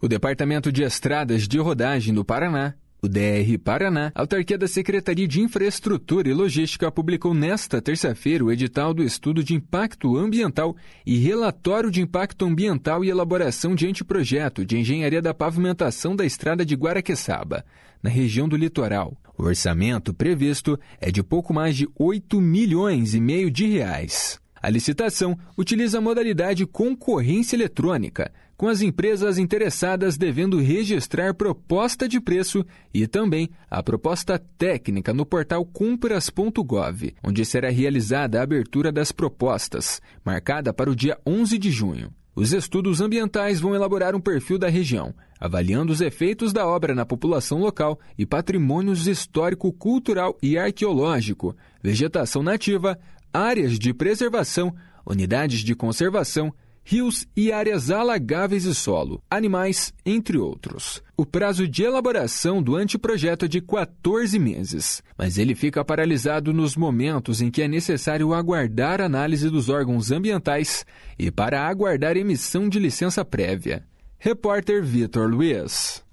O Departamento de Estradas de Rodagem do Paraná, o DR Paraná, autarquia da Secretaria de Infraestrutura e Logística, publicou nesta terça-feira o edital do Estudo de Impacto Ambiental e Relatório de Impacto Ambiental e Elaboração de Anteprojeto de Engenharia da Pavimentação da Estrada de Guaraqueçaba, na região do litoral. O orçamento previsto é de pouco mais de 8,5 milhões de reais. A licitação utiliza a modalidade concorrência eletrônica, com as empresas interessadas devendo registrar proposta de preço e também a proposta técnica no portal compras.gov, onde será realizada a abertura das propostas, marcada para o dia 11 de junho. Os estudos ambientais vão elaborar um perfil da região, avaliando os efeitos da obra na população local e patrimônios histórico, cultural e arqueológico, vegetação nativa, áreas de preservação, unidades de conservação, rios e áreas alagáveis e solo, animais, entre outros. O prazo de elaboração do anteprojeto é de 14 meses, mas ele fica paralisado nos momentos em que é necessário aguardar a análise dos órgãos ambientais e para aguardar emissão de licença prévia. Repórter Vitor Luiz.